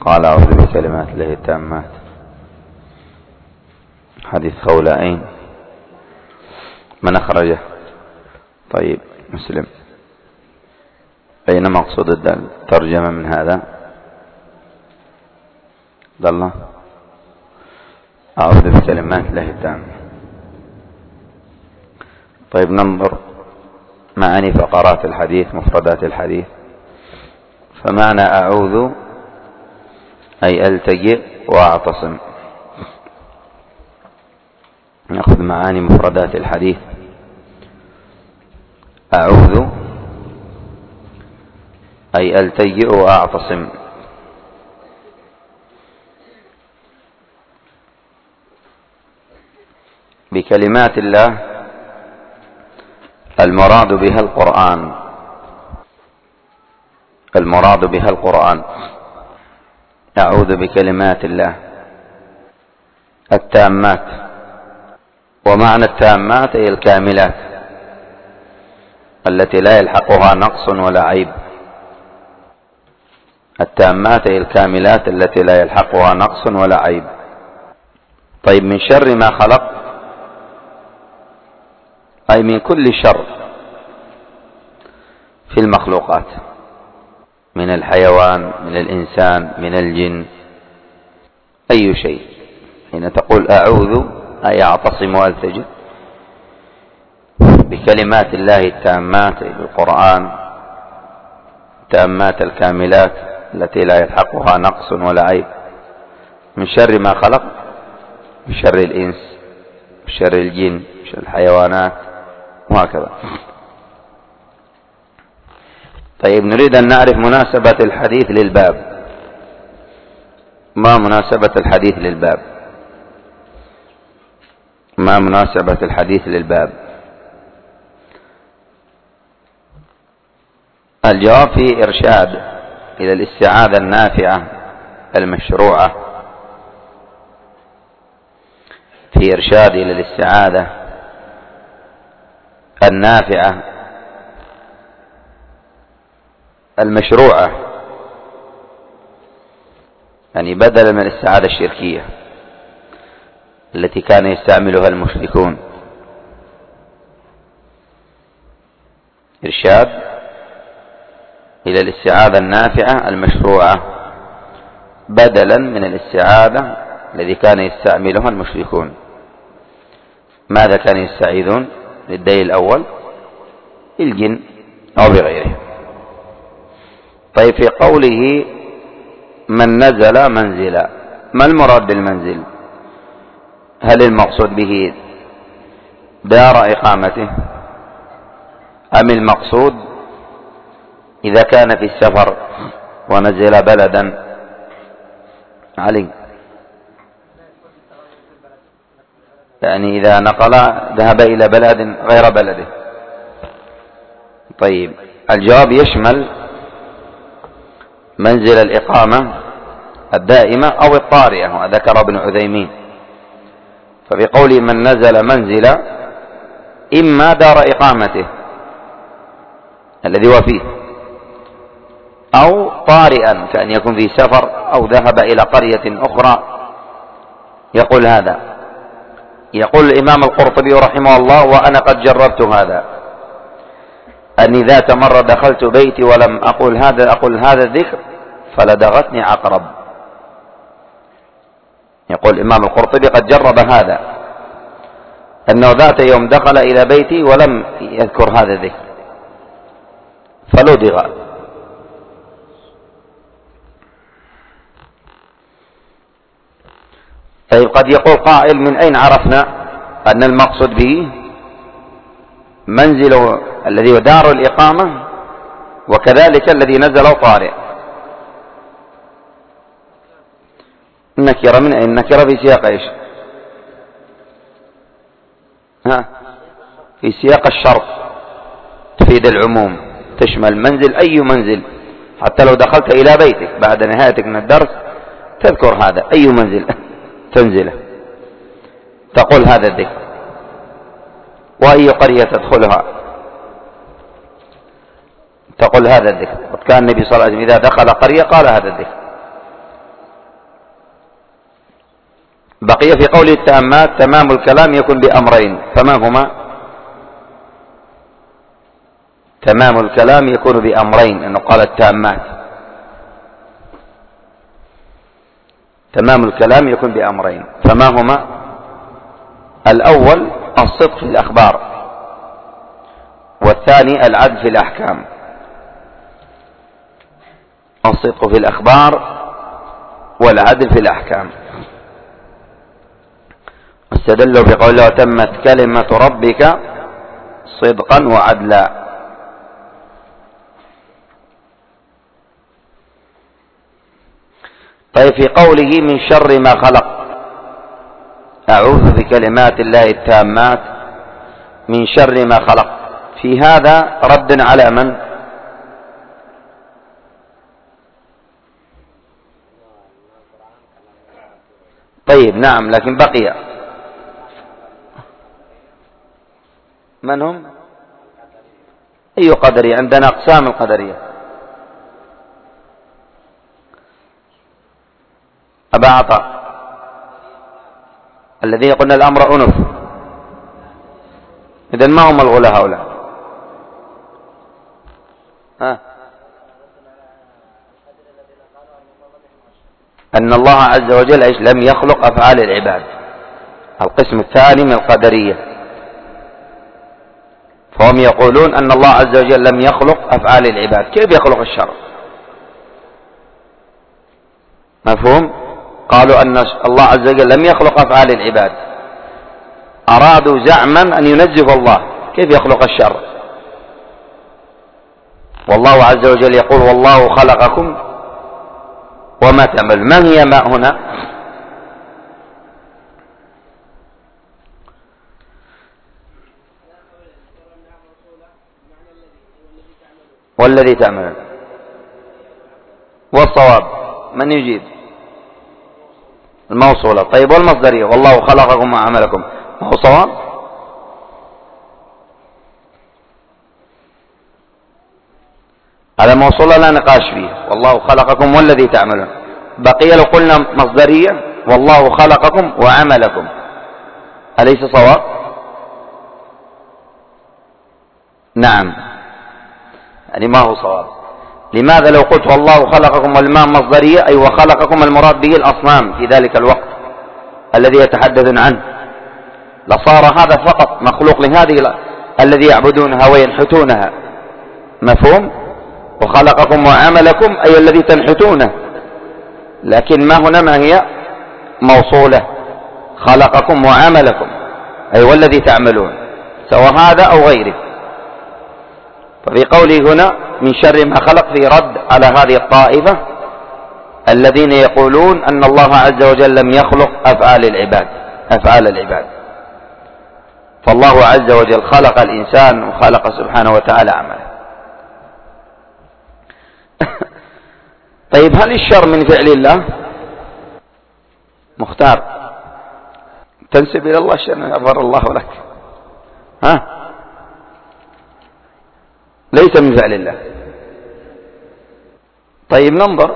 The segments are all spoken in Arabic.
قال أعوذ بكلمات الله التامات. حديث خولائين من أخرجه؟ طيب مسلم. أين مقصود الترجمة من هذا؟ الله أعوذ بكلمات الله التامات. طيب ننظر معاني فقرات الحديث، مفردات الحديث. فمعنى أعوذ أي ألتجئ وأعتصم. نأخذ معاني مفردات الحديث. أعوذ أي ألتجئ وأعتصم. بكلمات الله المراد بها القرآن، المراد بها القرآن. أعوذ بكلمات الله التامات. ومعنى التامات أي الكاملات التي لا يلحقها نقص ولا عيب. التامات أي الكاملات التي لا يلحقها نقص ولا عيب. طيب من شر ما خلق أي من كل شر في المخلوقات، من الحيوان، من الإنسان، من الجن، أي شيء. حين تقول أعوذ أي أعتصم وألتجئ بكلمات الله التامات أي بالقرآن، تامات الكاملات التي لا يلحقها نقص ولا عيب، من شر ما خلق، من شر الإنس، من شر الجن، من شر الحيوانات، وهكذا. طيب نريد أن نعرف مناسبة الحديث للباب. ما مناسبة الحديث للباب؟ ما مناسبة الحديث للباب؟ الجواب في إرشاد إلى الاستعاذة النافعة المشروعة، في إرشاد إلى الاستعاذة النافعة المشروعة، يعني بدلا من الاستعاذة الشركية التي كان يستعملها المشركون. إرشاد إلى الاستعاذة النافعة المشروعة بدلا من الاستعاذة الذي كان يستعملها المشركون. ماذا كانوا يستعيذون؟ للدليل الأول الجن أو بغيره. طيب في قوله من نزل منزلا، ما المراد بالمنزل؟ هل المقصود به دار إقامته، أم المقصود إذا كان في السفر ونزل بلدا علي، يعني إذا نقل ذهب إلى بلد غير بلده؟ طيب الجواب يشمل منزل الإقامة الدائمة أو الطارئة، وذكر ابن عثيمين. ففي قوله من نزل منزل إما دار إقامته الذي هو فيه، أو طارئا كأن يكون في سفر أو ذهب إلى قرية أخرى. يقول هذا، يقول الإمام القرطبي رحمه الله وأنا قد جربت هذا، أني ذات مرة دخلت بيتي ولم أقول هذا الذكر فلدغتني عقرب. يقول الإمام القرطبي قد جرب هذا، أنه ذات يوم دخل إلى بيتي ولم يذكر هذا الذكر فلدغ. طيب قد يقول قائل من أين عرفنا أن المقصود به منزل الذي هو دار الإقامة وكذلك الذي نزل طارئ؟ النكرة من أين؟ النكرة في سياق إيش؟ في سياق الشرط تفيد العموم، تشمل منزل أي منزل. حتى لو دخلت إلى بيتك بعد نهايتك من الدرس تذكر هذا، أي منزل تنزله تقول هذا الذكر، وأي قرية تدخلها تقول هذا الذكر. وكان النبي صلى الله عليه وسلم إذا دخل قرية قال هذا الذكر. بقي في قول التامات تمام الكلام يكون بأمرين، فما هما؟ تمام الكلام يكون بأمرين، أنه قال التامات. تمام الكلام يكون بأمرين، فما هما؟ الأول الصدق في الأخبار، والثاني العدل في الأحكام. الصدق في الأخبار والعدل في الأحكام. استدلوا بقوله وتمت كلمة ربك صدقا وعدلا. طيب في قوله من شر ما خلق، أعوذ بكلمات الله التامات من شر ما خلق، في هذا رد على من؟ طيب نعم، لكن بقي من هم؟ أي قدرية؟ عندنا أقسام القدرية. أبا عطاء الذين قلنا الأمر أنف، إذن ما هم الغلاة هؤلاء؟ أن الله عز وجل لم يخلق أفعال العباد، القسم الثاني من القدرية. فهم يقولون أن الله عز وجل لم يخلق أفعال العباد، كيف يخلق الشر؟ مفهوم؟ قالوا أن الله عز وجل لم يخلق أفعال العباد، أرادوا زعما أن ينزه الله، كيف يخلق الشر؟ والله عز وجل يقول والله خلقكم وما تعمل. من هي ما هنا؟ والذي تعمل، والصواب من يجيب؟ الموصولة. طيب والمصدرية والله خلقكم وعملكم، هو صواب؟ على موصولة لا نقاش فيه، والله خلقكم والذي تعملون. بقي لو قلنا مصدرية والله خلقكم وعملكم، أليس صواب؟ نعم، يعني ما هو صواب. لماذا لو قلت والله خلقكم والماء مصدرية أي وخلقكم المراد به الأصنام في ذلك الوقت الذي يتحدثون عنه، لصار هذا فقط مخلوق لهذه الذي يعبدونها وينحتونها. مفهوم؟ وخلقكم وعملكم أي الذي تنحتونه، لكن ما هنا ما هي موصولة، خلقكم وعملكم أي والذي تعملون، سواء هذا أو غيره. ففي قوله هنا من شر ما خلق في رد على هذه الطائفة الذين يقولون أن الله عز وجل لم يخلق أفعال العباد. فالله عز وجل خلق الإنسان وخلق سبحانه وتعالى عمله. طيب هل الشر من فعل الله؟ مختار تنسب إلى الله شأن يغفر الله لك، ليس من فعل الله. طيب ننظر،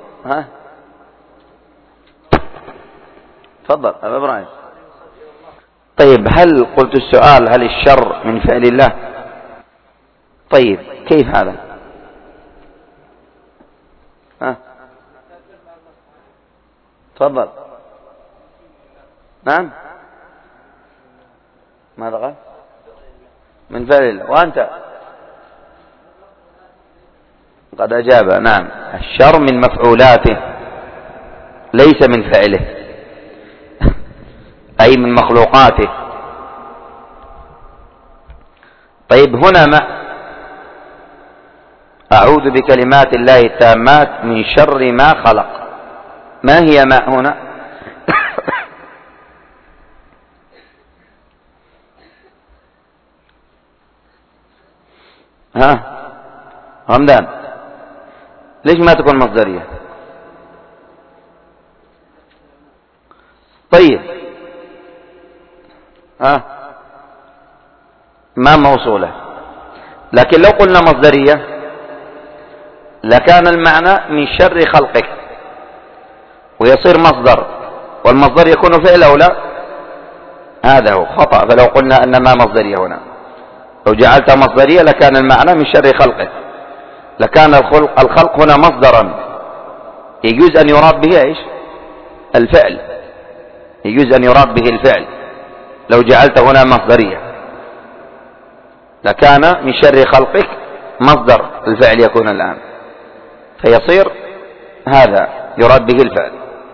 تفضل أبا إبراهيم. طيب هل قلت السؤال هل الشر من فعل الله؟ طيب كيف هذا؟ تفضل. نعم، ماذا قال؟ من فعل الله. وأنت قد أجاب. نعم، الشر من مفعولاته ليس من فعله، أي من مخلوقاته. طيب هنا ما أعوذ بكلمات الله التامات من شر ما خلق، ما هي ما هنا؟ رمضان ليش ما تكون مصدرية؟ طيب ما موصولة، لكن لو قلنا مصدرية لكان المعنى من شر خلقك ويصير مصدر، والمصدر يكون فعل أو لا؟ هذا هو خطأ. فلو قلنا أن ما مصدرية هنا، لو جعلت مصدرية لكان المعنى من شر خلقه، لكان الخلق هنا مصدرا يجوز أن يراد به إيش؟ الفعل، يجوز أن يراد به الفعل. لو جعلت هنا مصدرية لكان من شر خلقك مصدر الفعل يكون الآن، فيصير هذا يراد به الفعل.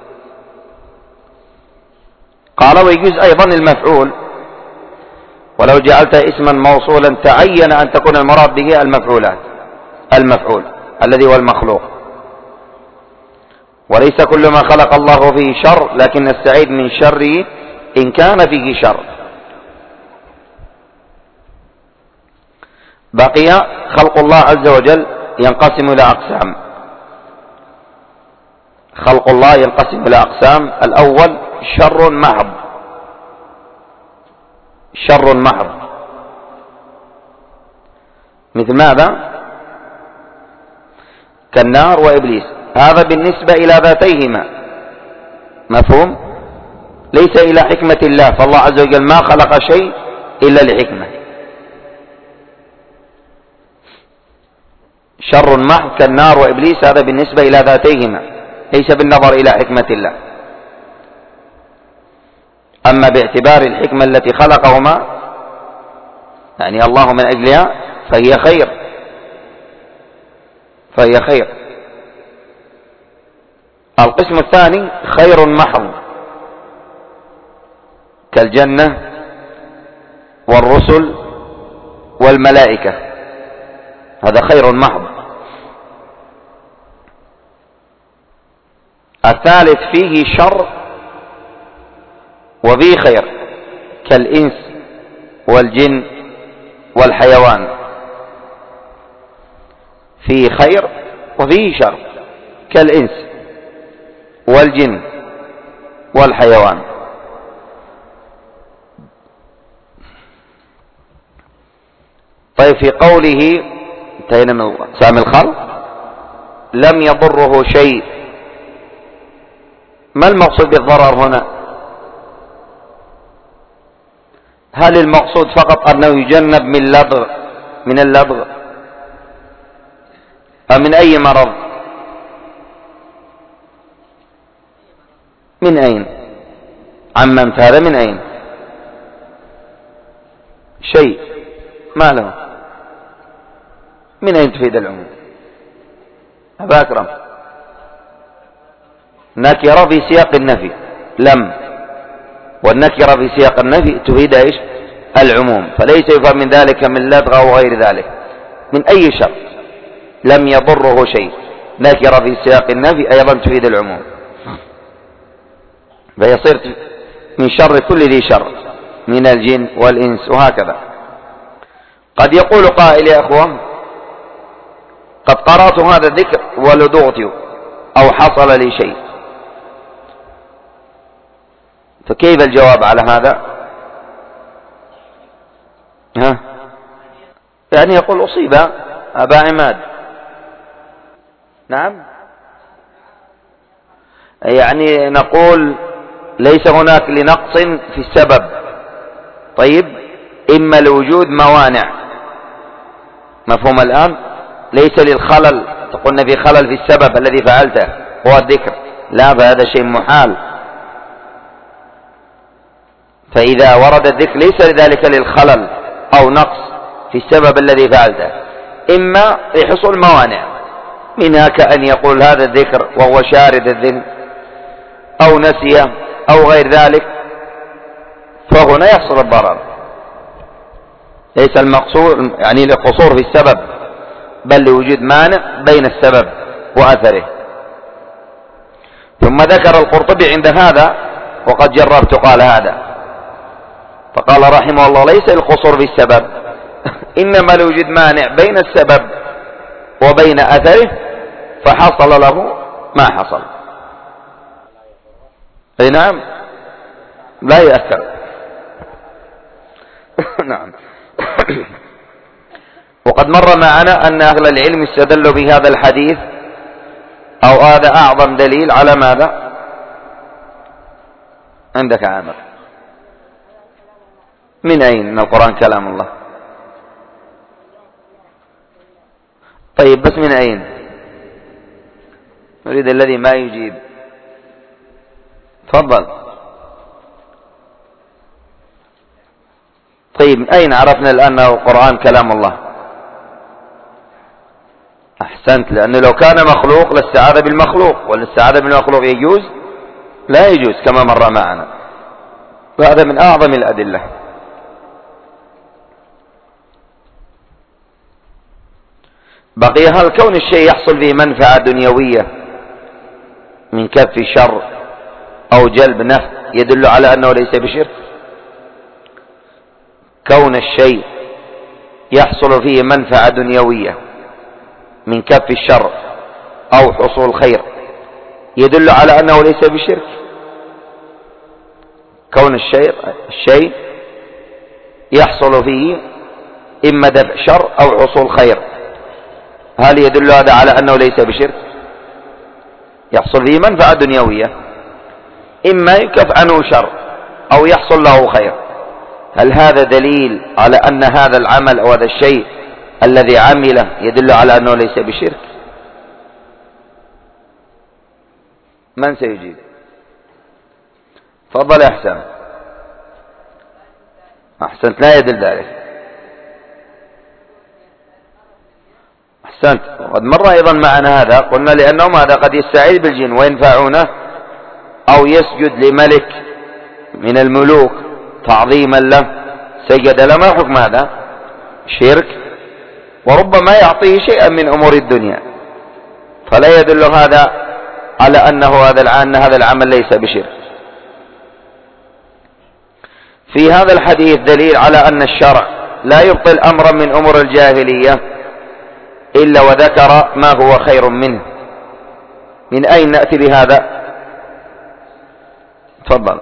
قال ويجوز أيضا المفعول، ولو جعلت اسما موصولا تعين أن تكون المراد به المفعول الذي هو المخلوق. وليس كل ما خلق الله فيه شر، لكن السعيد من شره إن كان فيه شر. بقي خلق الله عز وجل ينقسم إلى أقسام. خلق الله ينقسم إلى أقسام. الأول شر محض، شر محض مثل ماذا؟ كالنار وإبليس، هذا بالنسبة إلى ذاتيهما، مفهوم؟ ليس إلى حكمة الله، فالله عز وجل ما خلق شيء إلا لحكمة. شر محض كالنار وإبليس، هذا بالنسبة إلى ذاتيهما، ليس بالنظر إلى حكمة الله. أما باعتبار الحكمة التي خلقهما، يعني الله من أجلها، فهي خير، فهي خير. القسم الثاني خير محض كالجنة والرسل والملائكة، هذا خير محض. الثالث فيه شر وفيه خير كالإنس والجن والحيوان، فيه خير وفيه شر كالإنس والجن والحيوان. طيب في قوله انتهينا من أقسام الخلق لم يضره شيء، ما المقصود بالضرر هنا؟ هل المقصود فقط أنه يجنب من اللدغ أم من أي مرض؟ من أين عممت هذا؟ من أين؟ شيء ما له، من أين تفيد العموم؟ أبا أكرم، نكرة في سياق النفي لم، والنكرة في سياق النفي تفيد ايش؟ العموم، فليس يفهم من ذلك من لدغ أو غير ذلك، من أي شر. لم يضره شيء، نكرة في سياق النفي أيضا تفيد العموم، فيصير من شر كل ذي شر من الجن والإنس وهكذا. قد يقول قائل يا أخوة قد قرأت هذا الذكر ولدغت أو حصل لي شيء، فكيف الجواب على هذا؟ يعني يقول أصيب أبا عماد. نعم، يعني نقول ليس هناك لنقص في السبب، طيب إما لوجود موانع، مفهوم الآن؟ ليس للخلل، تقولنا في خلل في السبب الذي فعلته هو الذكر، لا، فهذا شيء محال. فإذا ورد الذكر ليس لذلك للخلل أو نقص في السبب الذي فعلته، إما يحصل موانع، منها كأن يقول هذا الذكر وهو شارد الذهن أو نسيه أو غير ذلك، فهنا يحصل الضرر. ليس المقصود يعني لقصور في السبب، بل لوجود مانع بين السبب وأثره. ثم ذكر القرطبي عند هذا، وقد جربت قال هذا، فقال رحمه الله ليس القصور في السبب، إنما لوجود مانع بين السبب وبين أثره فحصل له ما حصل. أي نعم، لا يأثر. نعم. وقد مر معنا أن أهل العلم استدلوا بهذا الحديث، أو هذا أعظم دليل على ماذا؟ عندك عامر. من أين أن القرآن كلام الله؟ طيب بس من أين؟ نريد الذي ما يجيب. تفضل. طيب أين عرفنا الآن أن القرآن كلام الله؟ أحسنت، لأنه لو كان مخلوق لاستعاذ بالمخلوق، والاستعاذة بالمخلوق يجوز؟ لا يجوز كما مر معنا، وهذا من أعظم الأدلة. بقي هل كون الشيء يحصل فيه منفعة دنيوية من كف شر أو جلب نفع يدل على أنه ليس بشرك؟ كون الشيء يحصل فيه منفعة دنيوية من كف الشر أو حصول خير يدل على أنه ليس بشرك. كون الشيء يحصل فيه إما دفع شر أو حصول خير، هل يدل هذا على أنه ليس بشرك؟ يحصل فيه منفعة دنيوية، إما يكف عنه شر أو يحصل له خير، هل هذا دليل على أن هذا العمل أو هذا الشيء الذي عمله يدل على أنه ليس بشرك؟ من سيجيب؟ تفضل يا حسام. أحسنت، لا يدل ذلك. أحسنت، وقد مر أيضا معنا هذا، قلنا لأنهم هذا قد يستعيذ بالجن وينفعونه، أو يسجد لملك من الملوك تعظيما له سجد له، ما حكم هذا؟ شرك، وربما يعطيه شيئا من أمور الدنيا، فلا يدل هذا على أن هذا العمل ليس بشرك. في هذا الحديث دليل على أن الشرع لا يبطل أمرا من أمور الجاهلية إلا وذكر ما هو خير منه. من أين نأتي بهذا؟ تفضل.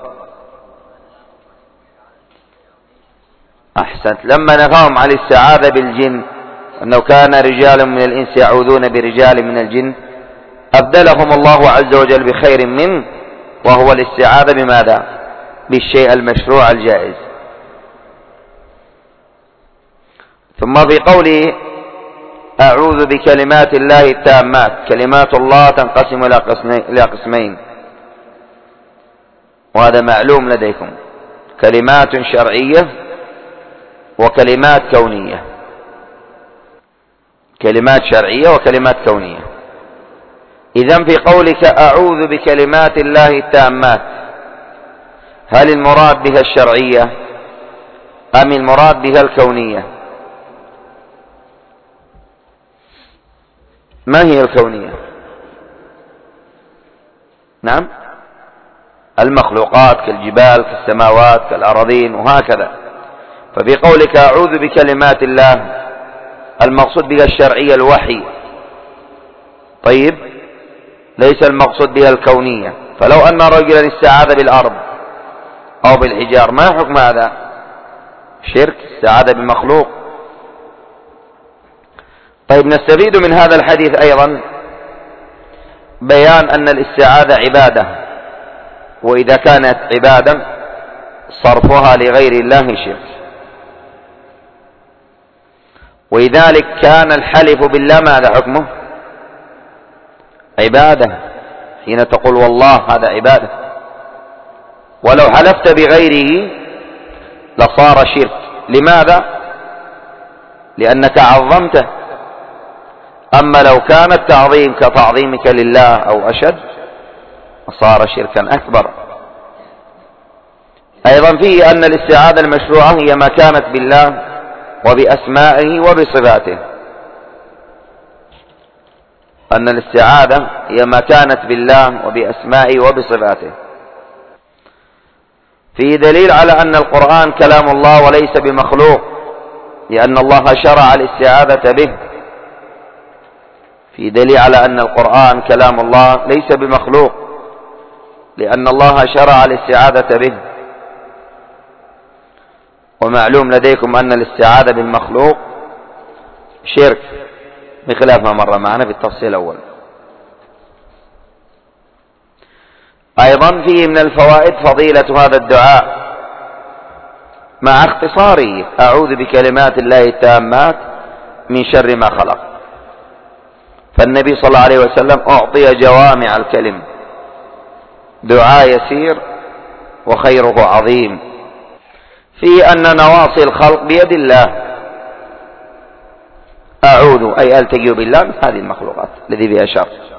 أحسنت، لما نهاهم عن الاستعاذة بالجن أنه كان رجال من الإنس يعوذون برجال من الجن، أبدلهم الله عز وجل بخير منه، وهو الاستعاذة بماذا؟ بالشيء المشروع الجائز. ثم في قوله أعوذ بكلمات الله التامات، كلمات الله تنقسم إلى قسمين، وهذا معلوم لديكم، كلمات شرعية وكلمات كونية. كلمات شرعية وكلمات كونية. إذن في قولك أعوذ بكلمات الله التامات، هل المراد بها الشرعية أم المراد بها الكونية؟ ما هي الكونية؟ نعم، المخلوقات كالجبال كالسماوات كالأراضين وهكذا. ففي قولك أعوذ بكلمات الله المقصود بها الشرعية الوحي، طيب، ليس المقصود بها الكونية. فلو أن رجلا استعاذ بالأرض أو بالحجار، ما حكم هذا؟ شرك، استعاذ بمخلوق. طيب، نستفيد من هذا الحديث أيضا بيان أن الاستعاذة عبادة، وإذا كانت عبادة صرفها لغير الله شرك، ولذلك كان الحلف بالله ماذا حكمه؟ عبادة. حين تقول والله هذا عبادة، ولو حلفت بغيره لصار شرك. لماذا؟ لأنك عظمته. أما لو كان التعظيم كتعظيمك لله أو أشد صار شركا أكبر. أيضا فيه أن الاستعاذة المشروعة هي ما كانت بالله وبأسمائه وبصفاته، أن الاستعاذة هي ما كانت بالله وبأسمائه وبصفاته. فيه دليل على أن القرآن كلام الله وليس بمخلوق، لأن الله شرع الاستعاذة به. فيه دليل على أن القرآن كلام الله ليس بمخلوق، لأن الله شرع الاستعاذة به. ومعلوم لديكم أن الاستعاذة بالمخلوق شرك، بخلاف ما مر معنا في التفصيل الأول. أيضا فيه من الفوائد فضيلة هذا الدعاء مع اختصاره: أعوذ بكلمات الله التامات من شر ما خلق. فالنبي صلى الله عليه وسلم أعطي جوامع الكلم، دعاء يسير وخيره عظيم. فيه أن نواصي الخلق بيد الله. أعوذ أي ألتجئ بالله من هذه المخلوقات الذي بها شر.